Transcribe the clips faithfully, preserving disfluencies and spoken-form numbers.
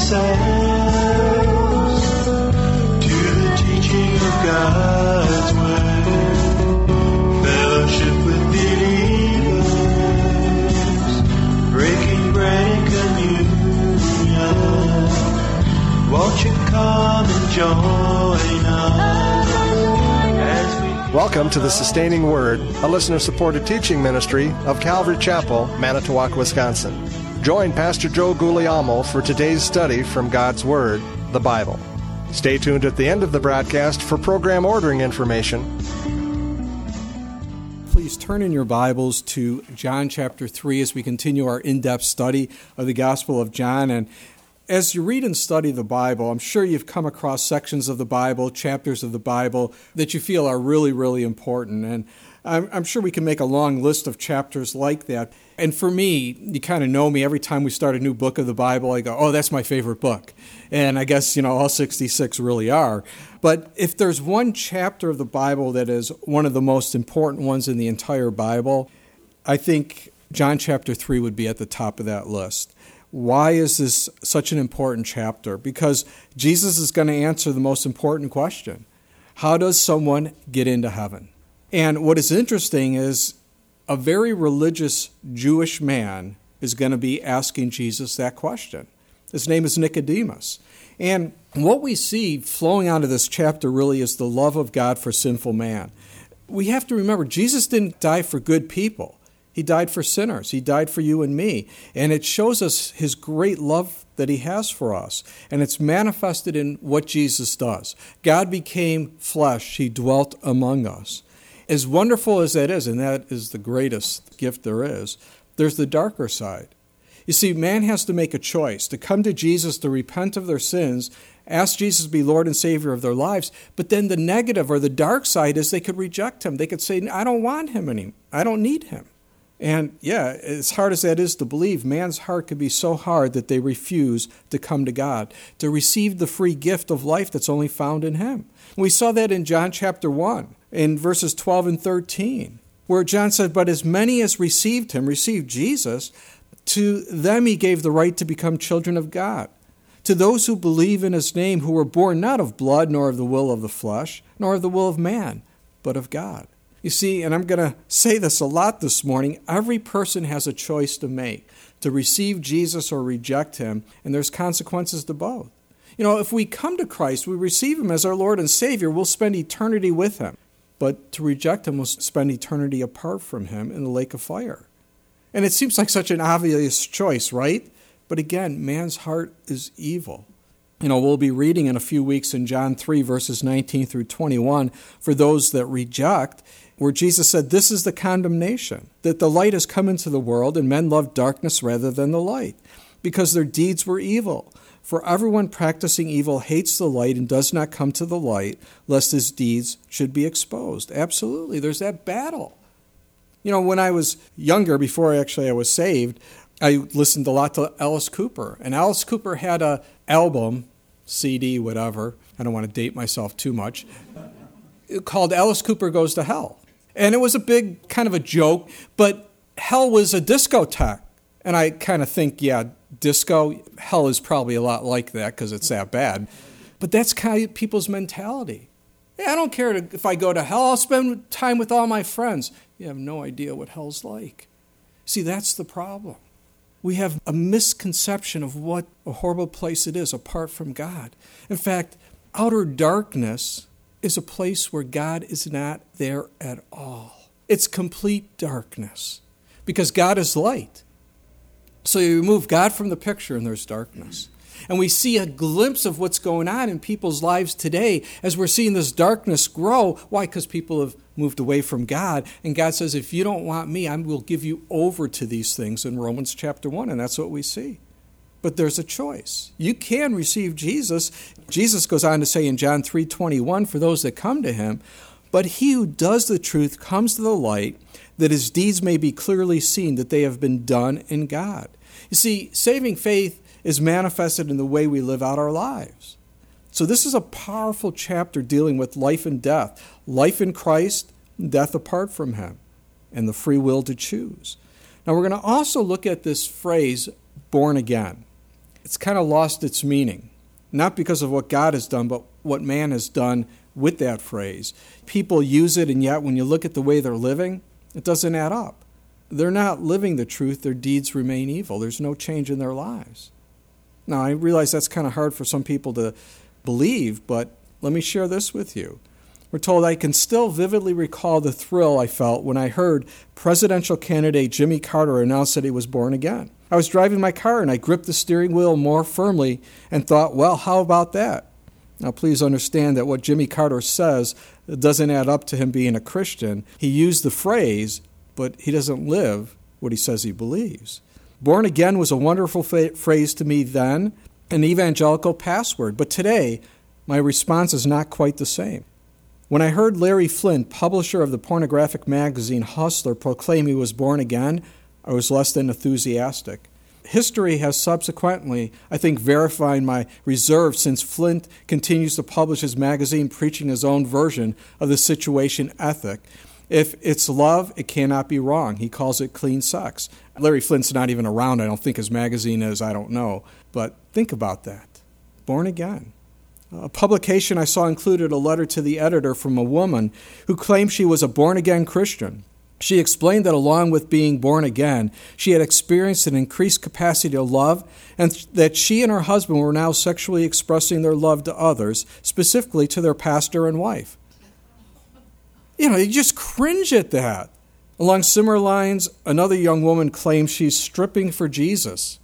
ourselves to the teaching of God's Word, fellowship with believers, breaking bread and communion. Won't you come and join us as we... Welcome to the Sustaining Word, a listener-supported teaching ministry of Calvary Chapel, Manitowoc, Wisconsin. Join Pastor Joe Guglielmo for today's study from God's Word, the Bible. Stay tuned at the end of the broadcast for program ordering information. Please turn in your Bibles to John chapter three as we continue our in-depth study of the Gospel of John. And as you read and study the Bible, I'm sure you've come across sections of the Bible, chapters of the Bible that you feel are really, really important. And I'm, I'm sure we can make a long list of chapters like that. And for me, you kind of know me. Every time we start a new book of the Bible, I go, oh, that's my favorite book. And I guess, you know, all sixty-six really are. But if there's one chapter of the Bible that is one of the most important ones in the entire Bible, I think John chapter three would be at the top of that list. Why is this such an important chapter? Because Jesus is going to answer the most important question. How does someone get into heaven? And what is interesting is a very religious Jewish man is going to be asking Jesus that question. His name is Nicodemus. And what we see flowing out of this chapter really is the love of God for sinful man. We have to remember, Jesus didn't die for good people. He died for sinners. He died for you and me. And it shows us his great love that he has for us. And it's manifested in what Jesus does. God became flesh. He dwelt among us. As wonderful as that is, and that is the greatest gift there is, there's the darker side. You see, man has to make a choice to come to Jesus, to repent of their sins, ask Jesus to be Lord and Savior of their lives. But then the negative or the dark side is they could reject him. They could say, I don't want him anymore. I don't need him. And yeah, as hard as that is to believe, man's heart could be so hard that they refuse to come to God, to receive the free gift of life that's only found in him. We saw that in John chapter one, in verses twelve and thirteen, where John said, but as many as received him, received Jesus, to them he gave the right to become children of God. To those who believe in his name, who were born not of blood, nor of the will of the flesh, nor of the will of man, but of God. You see, and I'm going to say this a lot this morning, every person has a choice to make, to receive Jesus or reject him, and there's consequences to both. You know, if we come to Christ, we receive him as our Lord and Savior, we'll spend eternity with him. But to reject him, we'll spend eternity apart from him in the lake of fire. And it seems like such an obvious choice, right? But again, man's heart is evil. You know, we'll be reading in a few weeks in John three, verses nineteen through twenty-one, for those that reject, where Jesus said, this is the condemnation, that the light has come into the world, and men love darkness rather than the light, because their deeds were evil. For everyone practicing evil hates the light and does not come to the light, lest his deeds should be exposed. Absolutely, there's that battle. You know, when I was younger, before actually I was saved, I listened a lot to Alice Cooper. And Alice Cooper had an album, C D, whatever, I don't want to date myself too much, called Alice Cooper Goes to Hell. And it was a big kind of a joke, but hell was a discotheque. And I kind of think, yeah, disco, hell is probably a lot like that because it's that bad. But that's kind of people's mentality. Yeah, I don't care if I go to hell, I'll spend time with all my friends. You have no idea what hell's like. See, that's the problem. We have a misconception of what a horrible place it is apart from God. In fact, outer darkness is a place where God is not there at all. It's complete darkness because God is light. So you remove God from the picture and there's darkness. And we see a glimpse of what's going on in people's lives today as we're seeing this darkness grow. Why? Because people have moved away from God. And God says, if you don't want me, I will give you over to these things in Romans chapter one. And that's what we see. But there's a choice. You can receive Jesus. Jesus goes on to say in John three twenty-one, for those that come to him, but he who does the truth comes to the light, that his deeds may be clearly seen, that they have been done in God. You see, saving faith is manifested in the way we live out our lives. So this is a powerful chapter dealing with life and death, life in Christ, death apart from him, and the free will to choose. Now we're going to also look at this phrase, born again. it's kind of lost its meaning. Not because of what God has done, but what man has done with that phrase. People use it, and yet when you look at the way they're living, it doesn't add up. They're not living the truth. Their deeds remain evil. There's no change in their lives. Now, I realize that's kind of hard for some people to believe, but let me share this with you. We're told, I can still vividly recall the thrill I felt when I heard presidential candidate Jimmy Carter announce that he was born again. I was driving my car and I gripped the steering wheel more firmly and thought, well, how about that? Now, please understand that what Jimmy Carter says doesn't add up to him being a Christian. He used the phrase, but he doesn't live what he says he believes. Born again was a wonderful fa- phrase to me then, an evangelical password, but today my response is not quite the same. When I heard Larry Flint, publisher of the pornographic magazine Hustler, proclaim he was born again, I was less than enthusiastic. History has subsequently, I think, verified my reserve since Flint continues to publish his magazine preaching his own version of the situation ethic. If it's love, it cannot be wrong. He calls it clean sex. Larry Flint's not even around. I don't think his magazine is. I don't know. But think about that. Born again. A publication I saw included a letter to the editor from a woman who claimed she was a born-again Christian. She explained that along with being born again, she had experienced an increased capacity to love, and that she and her husband were now sexually expressing their love to others, specifically to their pastor and wife. You know, you just cringe at that. Along similar lines, another young woman claims she's stripping for Jesus.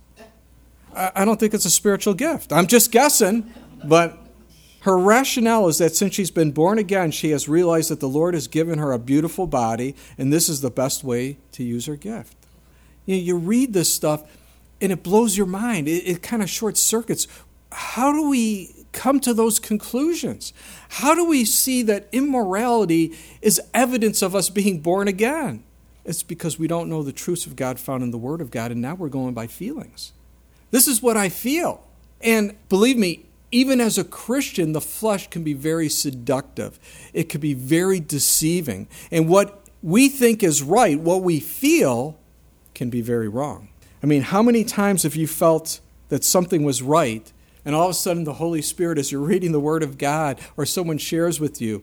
I, I don't think it's a spiritual gift. I'm just guessing, but her rationale is that since she's been born again, she has realized that the Lord has given her a beautiful body, and this is the best way to use her gift. You know, you read this stuff, and it blows your mind. It, it kind of short circuits. How do we come to those conclusions? How do we see that immorality is evidence of us being born again? It's because we don't know the truths of God found in the Word of God, and now we're going by feelings. This is what I feel. And believe me, even as a Christian, the flesh can be very seductive. It can be very deceiving. And what we think is right, what we feel, can be very wrong. I mean, how many times have you felt that something was right, and all of a sudden the Holy Spirit, as you're reading the Word of God, or someone shares with you,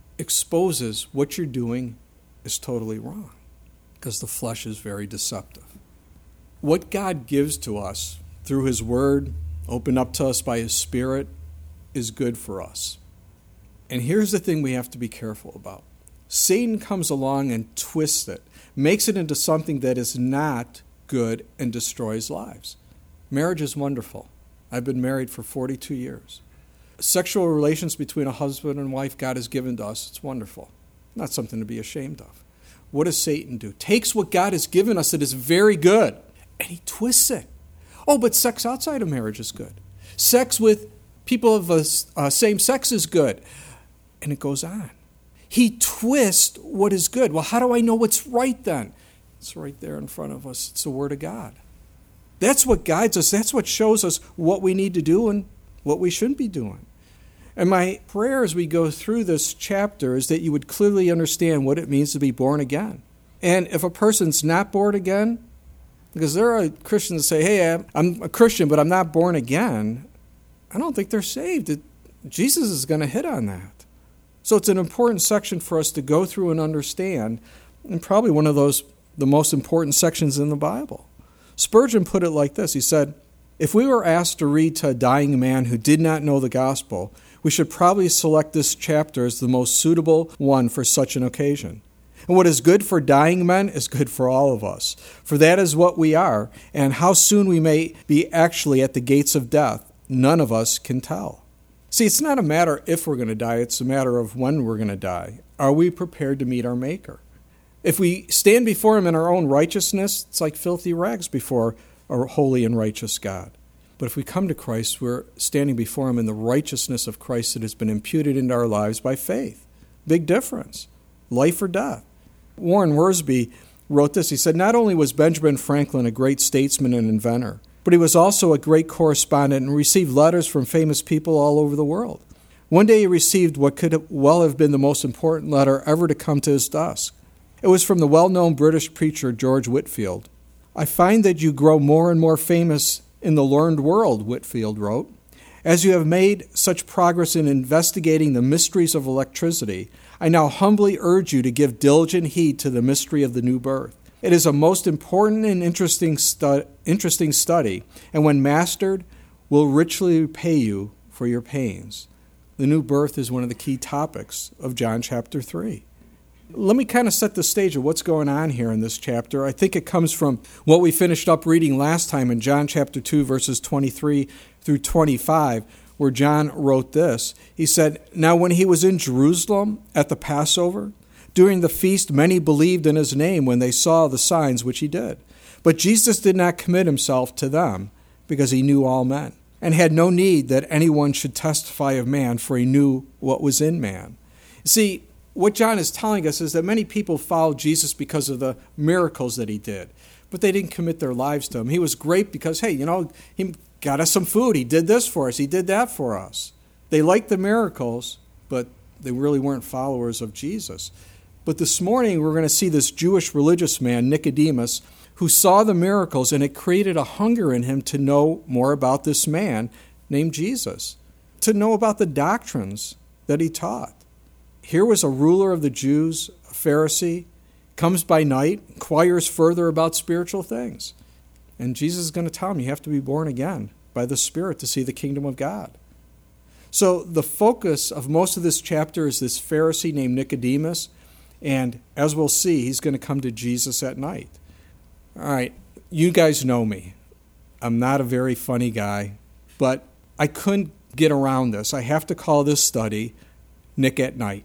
exposes what you're doing is totally wrong, because the flesh is very deceptive. What God gives to us through His Word, opened up to us by His Spirit, is good for us. And here's the thing we have to be careful about. Satan comes along and twists it, makes it into something that is not good, and destroys lives. Marriage is wonderful. I've been married for forty-two years. Sexual relations between a husband and wife God has given to us, it's wonderful. Not something to be ashamed of. What does Satan do? Takes what God has given us that is very good, and he twists it. Oh, but sex outside of marriage is good. Sex with people of the uh, same sex is good. And it goes on. He twists what is good. Well, how do I know what's right then? It's right there in front of us. It's the Word of God. That's what guides us. That's what shows us what we need to do and what we shouldn't be doing. And my prayer as we go through this chapter is that you would clearly understand what it means to be born again. And if a person's not born again, because there are Christians that say, hey, I'm a Christian, but I'm not born again, I don't think they're saved. It, Jesus is going to hit on that. So it's an important section for us to go through and understand, and probably one of those, the most important sections in the Bible. Spurgeon put it like this. He said, if we were asked to read to a dying man who did not know the gospel, we should probably select this chapter as the most suitable one for such an occasion. And what is good for dying men is good for all of us. For that is what we are, and how soon we may be actually at the gates of death, none of us can tell. See, it's not a matter if we're going to die, it's a matter of when we're going to die. Are we prepared to meet our Maker? If we stand before Him in our own righteousness, it's like filthy rags before a holy and righteous God. But if we come to Christ, we're standing before Him in the righteousness of Christ that has been imputed into our lives by faith. Big difference. Life or death. Warren Wiersbe wrote this. He said, not only was Benjamin Franklin a great statesman and inventor, but he was also a great correspondent and received letters from famous people all over the world. One day he received what could well have been the most important letter ever to come to his desk. It was from the well-known British preacher George Whitefield. I find that you grow more and more famous in the learned world, Whitefield wrote. As you have made such progress in investigating the mysteries of electricity, I now humbly urge you to give diligent heed to the mystery of the new birth. It is a most important and interesting, stu- interesting study, and when mastered, will richly repay you for your pains. The new birth is one of the key topics of John chapter three. Let me kind of set the stage of what's going on here in this chapter. I think it comes from what we finished up reading last time in John chapter two, verses twenty-three through twenty-five, where John wrote this. He said, "Now when he was in Jerusalem at the Passover, during the feast many believed in his name when they saw the signs which he did. But Jesus did not commit himself to them, because he knew all men, and had no need that anyone should testify of man, for he knew what was in man." See, what John is telling us is that many people followed Jesus because of the miracles that he did, but they didn't commit their lives to him. He was great because, hey, you know, he got us some food. He did this for us. He did that for us. They liked the miracles, but they really weren't followers of Jesus. But this morning, we're going to see this Jewish religious man, Nicodemus, who saw the miracles, and it created a hunger in him to know more about this man named Jesus, to know about the doctrines that he taught. Here was a ruler of the Jews, a Pharisee, comes by night, inquires further about spiritual things. And Jesus is going to tell him, you have to be born again by the Spirit to see the kingdom of God. So the focus of most of this chapter is this Pharisee named Nicodemus, and as we'll see, he's going to come to Jesus at night. All right, you guys know me. I'm not a very funny guy, but I couldn't get around this. I have to call this study Nick at Night.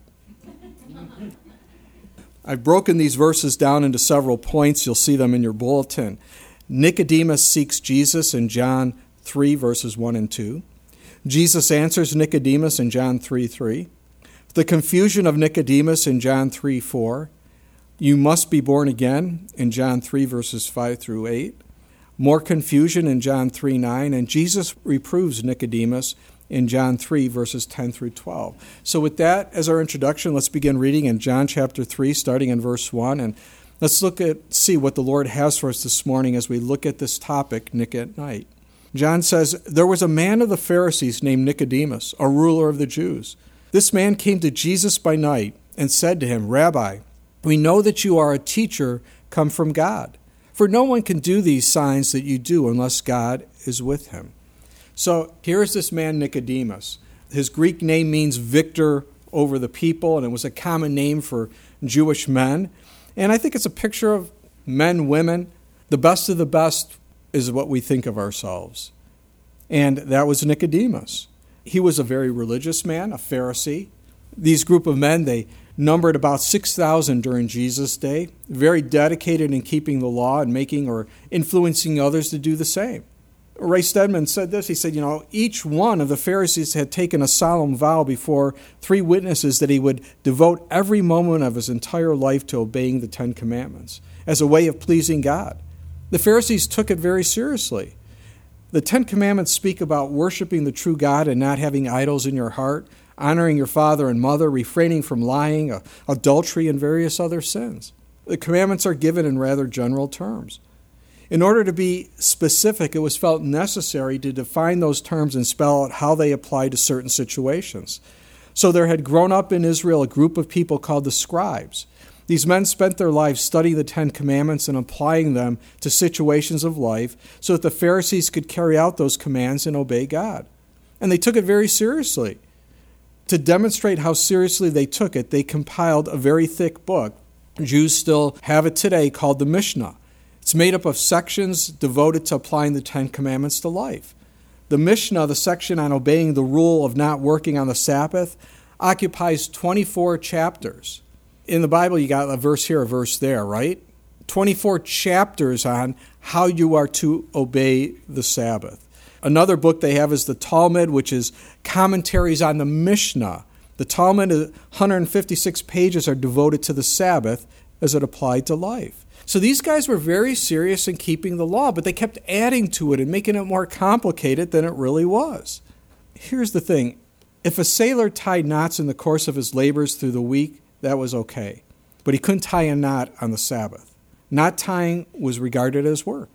I've broken these verses down into several points. You'll see them in your bulletin. Nicodemus seeks Jesus in John three, verses one and two. Jesus answers Nicodemus in John three three. The confusion of Nicodemus in John three four. You must be born again in John three, verses five through eight. More confusion in John three nine. And Jesus reproves Nicodemus in John three, verses ten through twelve. So with that as our introduction, let's begin reading in John chapter three, starting in verse one. And let's look at, see what the Lord has for us this morning as we look at this topic, Nick at Night. John says, "There was a man of the Pharisees named Nicodemus, a ruler of the Jews. This man came to Jesus by night and said to him, 'Rabbi, we know that you are a teacher come from God, for no one can do these signs that you do unless God is with him.'" So here's this man Nicodemus. His Greek name means victor over the people, and it was a common name for Jewish men. And I think it's a picture of men, women. The best of the best is what we think of ourselves. And that was Nicodemus. He was a very religious man, a Pharisee. These group of men, they numbered about six thousand during Jesus' day, very dedicated in keeping the law and making or influencing others to do the same. Ray Stedman said this. He said, you know, each one of the Pharisees had taken a solemn vow before three witnesses that he would devote every moment of his entire life to obeying the Ten Commandments as a way of pleasing God. The Pharisees took it very seriously. The Ten Commandments speak about worshiping the true God and not having idols in your heart, honoring your father and mother, refraining from lying, adultery, and various other sins. The commandments are given in rather general terms. In order to be specific, it was felt necessary to define those terms and spell out how they apply to certain situations. So there had grown up in Israel a group of people called the scribes. These men spent their lives studying the Ten Commandments and applying them to situations of life so that the Pharisees could carry out those commands and obey God. And they took it very seriously. To demonstrate how seriously they took it, they compiled a very thick book. Jews still have it today, called the Mishnah. It's made up of sections devoted to applying the Ten Commandments to life. The Mishnah, the section on obeying the rule of not working on the Sabbath, occupies twenty-four chapters. In the Bible, you got a verse here, a verse there, right? twenty-four chapters on how you are to obey the Sabbath. Another book they have is the Talmud, which is commentaries on the Mishnah. The Talmud, one hundred fifty-six pages, are devoted to the Sabbath as it applied to life. So these guys were very serious in keeping the law, but they kept adding to it and making it more complicated than it really was. Here's the thing. If a sailor tied knots in the course of his labors through the week, that was okay. But he couldn't tie a knot on the Sabbath. Knot tying was regarded as work.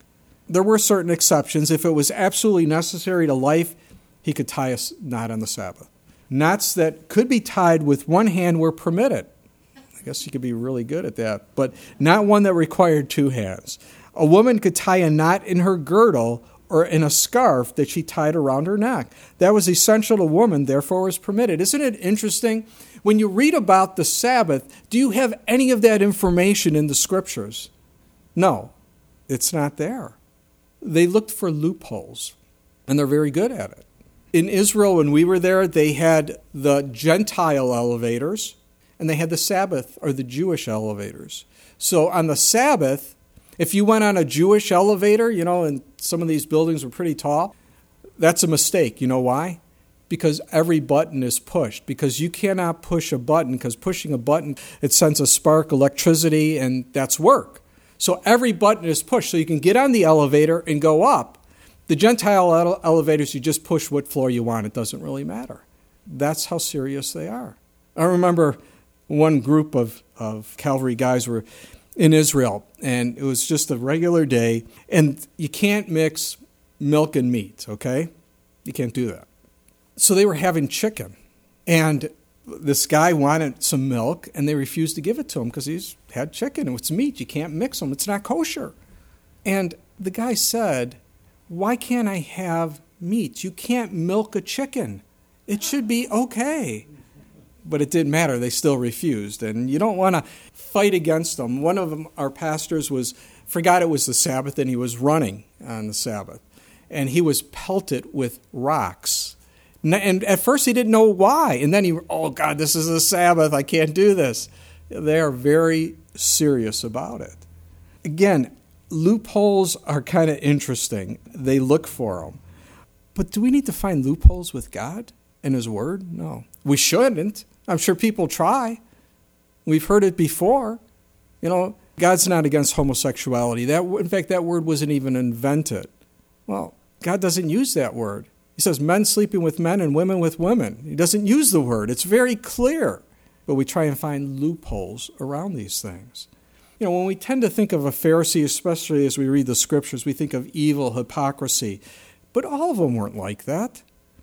there were certain exceptions. If it was absolutely necessary to life, he could tie a knot on the Sabbath. Knots that could be tied with one hand were permitted. I guess you could be really good at that, but not one that required two hands. A woman could tie a knot in her girdle or in a scarf that she tied around her neck. That was essential to woman, therefore was permitted. Isn't it interesting? When you read about the Sabbath, do you have any of that information in the Scriptures? No, it's not there. They looked for loopholes, and they're very good at it. In Israel, when we were there, they had the Gentile elevators, and they had the Sabbath, or the Jewish elevators. So on the Sabbath, if you went on a Jewish elevator, you know, and some of these buildings were pretty tall, that's a mistake. You know why? Because every button is pushed. Because you cannot push a button, because pushing a button, it sends a spark, electricity, and that's work. So every button is pushed. So you can get on the elevator and go up. The Gentile ele- elevators, you just push what floor you want. It doesn't really matter. That's how serious they are. I remember one group of, of Calvary guys were in Israel, and it was just a regular day, and you can't mix milk and meat, okay? You can't do that. So they were having chicken, and this guy wanted some milk, and they refused to give it to him because he's had chicken. It's meat. You can't mix them. It's not kosher. And the guy said, why can't I have meat? You can't milk a chicken. It should be okay. But it didn't matter. They still refused. And you don't want to fight against them. One of them, our pastors, was forgot it was the Sabbath, and he was running on the Sabbath. And he was pelted with rocks. And at first he didn't know why. And then he, oh, God, this is the Sabbath. I can't do this. They are very serious about it. Again, loopholes are kind of interesting. They look for them. But do we need to find loopholes with God and His Word? No. We shouldn't. I'm sure people try. We've heard it before. You know, God's not against homosexuality. That, in fact, that word wasn't even invented. Well, God doesn't use that word. He says men sleeping with men and women with women. He doesn't use the word. It's very clear. But we try and find loopholes around these things. You know, when we tend to think of a Pharisee, especially as we read the Scriptures, we think of evil, hypocrisy. But all of them weren't like that.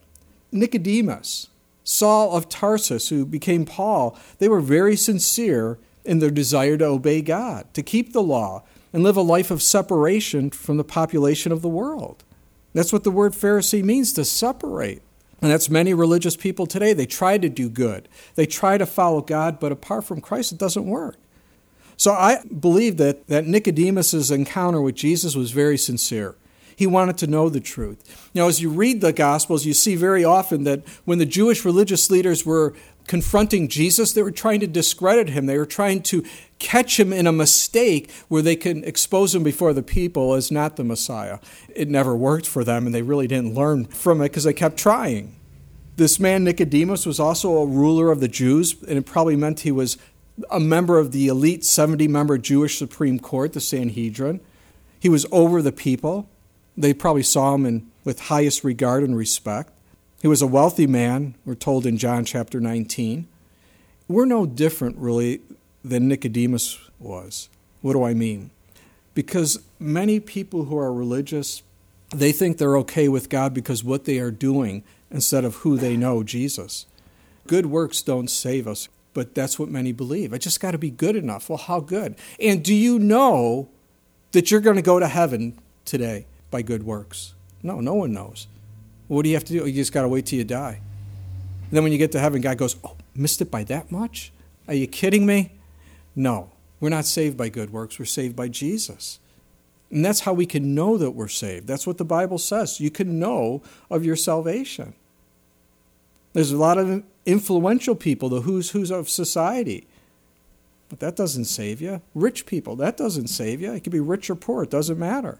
Nicodemus, Saul of Tarsus, who became Paul, they were very sincere in their desire to obey God, to keep the law, and live a life of separation from the population of the world. That's what the word Pharisee means, to separate. And that's many religious people today. They try to do good. They try to follow God, but apart from Christ, it doesn't work. So I believe that, that Nicodemus' encounter with Jesus was very sincere. He wanted to know the truth. You know, as you read the Gospels, you see very often that when the Jewish religious leaders were confronting Jesus, they were trying to discredit him. They were trying to catch him in a mistake where they can expose him before the people as not the Messiah. It never worked for them, and they really didn't learn from it because they kept trying. This man, Nicodemus, was also a ruler of the Jews, and it probably meant he was a member of the elite seventy-member Jewish Supreme Court, the Sanhedrin. He was over the people. They probably saw him in, with highest regard and respect. He was a wealthy man, we're told in John chapter nineteen. We're no different, really, than Nicodemus was. What do I mean? Because many people who are religious, they think they're okay with God because what they are doing instead of who they know, Jesus. Good works don't save us, but that's what many believe. I just got to be good enough. Well, how good? And do you know that you're going to go to heaven today by good works? No, no one knows. What do you have to do? You just got to wait till you die. And then when you get to heaven, God goes, oh, missed it by that much? Are you kidding me? No, we're not saved by good works. We're saved by Jesus. And that's how we can know that we're saved. That's what the Bible says. You can know of your salvation. There's a lot of influential people, the who's who's of society. But that doesn't save you. Rich people, that doesn't save you. It could be rich or poor. It doesn't matter.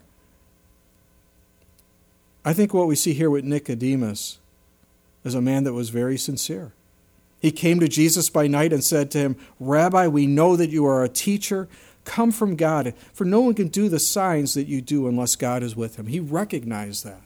I think what we see here with Nicodemus is a man that was very sincere. He came to Jesus by night and said to him, Rabbi, we know that you are a teacher, come from God, for no one can do the signs that you do unless God is with him. He recognized that.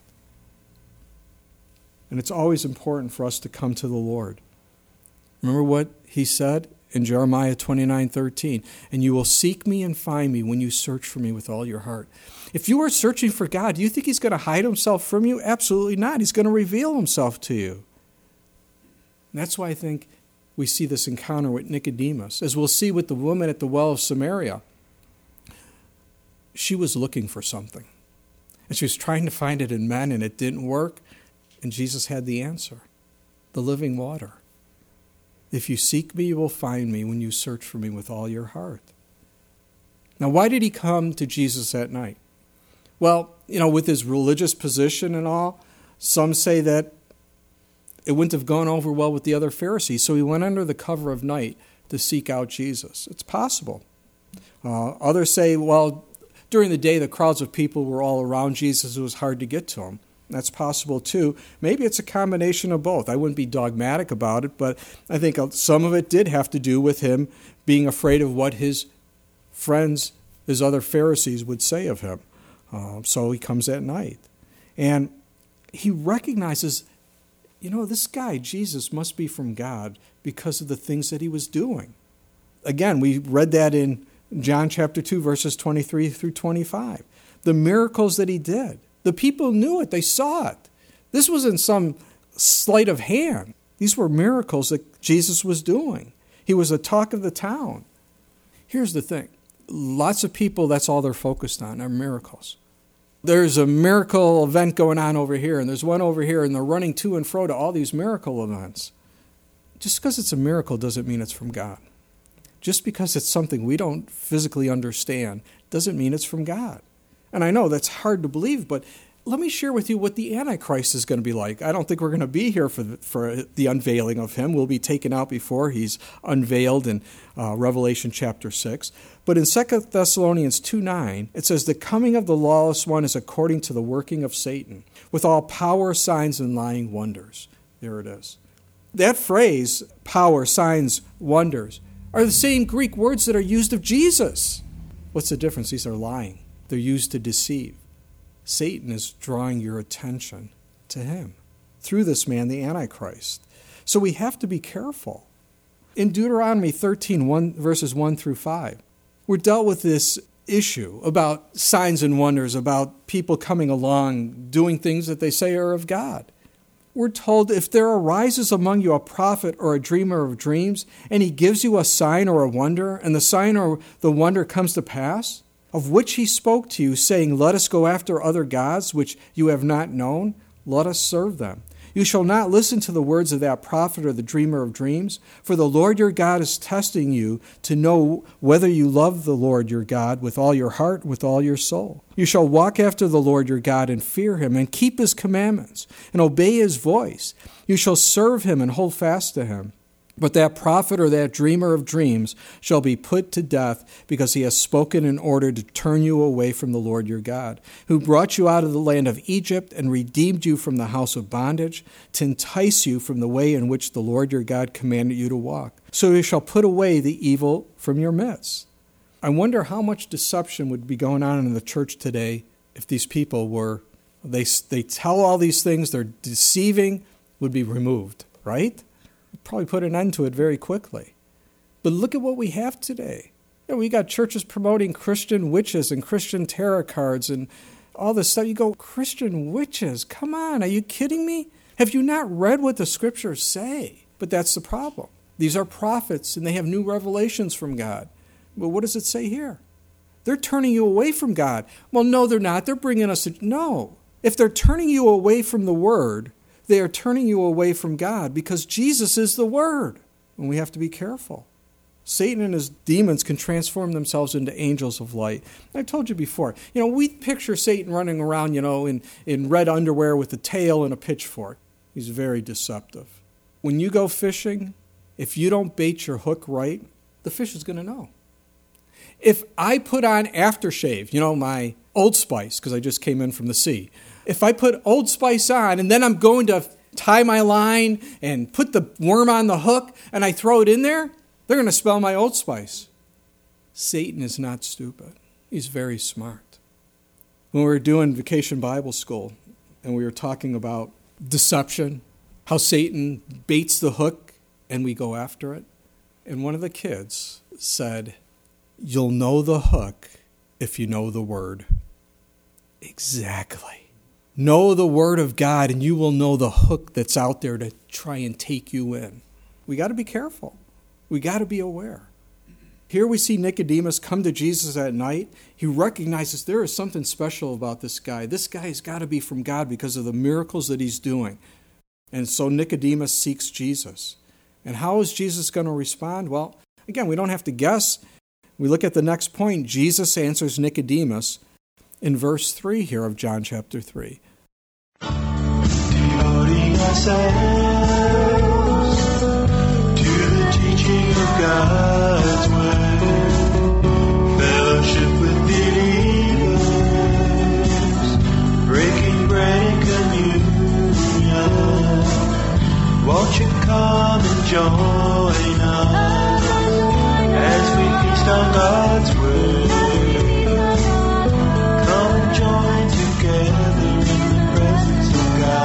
And it's always important for us to come to the Lord. Remember what he said in Jeremiah twenty-nine thirteen, and you will seek me and find me when you search for me with all your heart. If you are searching for God, do you think he's going to hide himself from you? Absolutely not. He's going to reveal himself to you. And that's why I think we see this encounter with Nicodemus, as we'll see with the woman at the well of Samaria. She was looking for something, and she was trying to find it in men, and it didn't work, and Jesus had the answer, the living water. If you seek me, you will find me when you search for me with all your heart. Now, why did he come to Jesus at night? Well, you know, with his religious position and all, some say that it wouldn't have gone over well with the other Pharisees, so he went under the cover of night to seek out Jesus. It's possible. Uh, others say, well, during the day, the crowds of people were all around Jesus. It was hard to get to him. That's possible too. Maybe it's a combination of both. I wouldn't be dogmatic about it, but I think some of it did have to do with him being afraid of what his friends, his other Pharisees, would say of him. Um, so he comes at night. And he recognizes, you know, this guy, Jesus, must be from God because of the things that he was doing. Again, we read that in John chapter two, verses twenty-three through twenty-five. The miracles that he did. The people knew it. They saw it. This wasn't some sleight of hand. These were miracles that Jesus was doing. He was the talk of the town. Here's the thing. Lots of people, that's all they're focused on, are miracles. There's a miracle event going on over here, and there's one over here, and they're running to and fro to all these miracle events. Just because it's a miracle doesn't mean it's from God. Just because it's something we don't physically understand doesn't mean it's from God. And I know that's hard to believe, but let me share with you what the Antichrist is going to be like. I don't think we're going to be here for the, for the unveiling of him. We'll be taken out before he's unveiled in uh, Revelation chapter six. But in Second Thessalonians two nine, it says, the coming of the lawless one is according to the working of Satan, with all power, signs, and lying wonders. There it is. That phrase, power, signs, wonders, are the same Greek words that are used of Jesus. What's the difference? These are lying. They're used to deceive. Satan is drawing your attention to him through this man, the Antichrist. So we have to be careful. In Deuteronomy thirteen, one, verses one through five, we're dealt with this issue about signs and wonders, about people coming along, doing things that they say are of God. We're told, if there arises among you a prophet or a dreamer of dreams, and he gives you a sign or a wonder, and the sign or the wonder comes to pass, of which he spoke to you, saying, let us go after other gods which you have not known, let us serve them. You shall not listen to the words of that prophet or the dreamer of dreams, for the Lord your God is testing you to know whether you love the Lord your God with all your heart, with all your soul. You shall walk after the Lord your God and fear him, and keep his commandments, and obey his voice. You shall serve him and hold fast to him. But that prophet or that dreamer of dreams shall be put to death, because he has spoken in order to turn you away from the Lord your God, who brought you out of the land of Egypt and redeemed you from the house of bondage, to entice you from the way in which the Lord your God commanded you to walk. So he shall put away the evil from your midst. I wonder how much deception would be going on in the church today if these people were, they, they tell all these things, they're deceiving, would be removed, right? Probably put an end to it very quickly. But look at what we have today. You know, we got churches promoting Christian witches and Christian tarot cards and all this stuff. You go, Christian witches? Come on, are you kidding me? Have you not read what the scriptures say? But that's the problem. These are prophets, and they have new revelations from God. But what does it say here? They're turning you away from God. Well, no, they're not. They're bringing us to... No. If they're turning you away from the Word, they are turning you away from God, because Jesus is the Word. And we have to be careful. Satan and his demons can transform themselves into angels of light. I've told you before, you know, we picture Satan running around, you know, in, in red underwear with a tail and a pitchfork. He's very deceptive. When you go fishing, if you don't bait your hook right, the fish is going to know. If I put on aftershave, you know, my Old Spice, because I just came in from the sea, if I put Old Spice on and then I'm going to tie my line and put the worm on the hook and I throw it in there, they're going to smell my Old Spice. Satan is not stupid. He's very smart. When we were doing Vacation Bible School and we were talking about deception, how Satan baits the hook and we go after it, And one of the kids said, "You'll know the hook if you know the word." Exactly. Know the word of God and you will know the hook that's out there to try and take you in. We got to be careful. We got to be aware. Here we see Nicodemus come to Jesus at night. He recognizes there is something special about this guy. This guy has got to be from God because of the miracles that he's doing. And so Nicodemus seeks Jesus. And how is Jesus going to respond? Well, again, we don't have to guess. We look at the next point. Jesus answers Nicodemus in verse three here of John chapter three. Devoting ourselves to the teaching of God's word, fellowship with believers, breaking bread and communion. Won't you come and join us as we feast on God's word? Come and join together in the presence of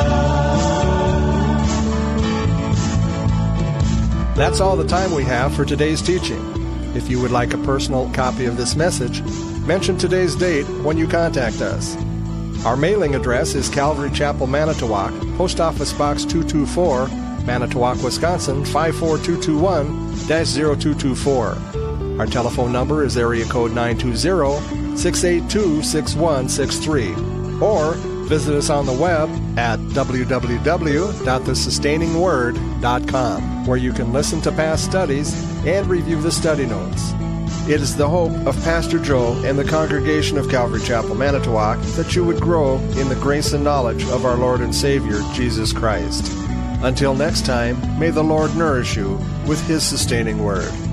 God. That's all the time we have for today's teaching. If you would like a personal copy of this message, mention today's date when you contact us. Our mailing address is Calvary Chapel, Manitowoc, Post Office Box two two four, Manitowoc, Wisconsin five four two two one dash zero two two four. Our telephone number is area code nine two zero, six eight two, six one six three. Or visit us on the web at w w w dot the sustaining word dot com, where you can listen to past studies and review the study notes. It is the hope of Pastor Joe and the congregation of Calvary Chapel, Manitowoc, that you would grow in the grace and knowledge of our Lord and Savior, Jesus Christ. Until next time, may the Lord nourish you with His sustaining word.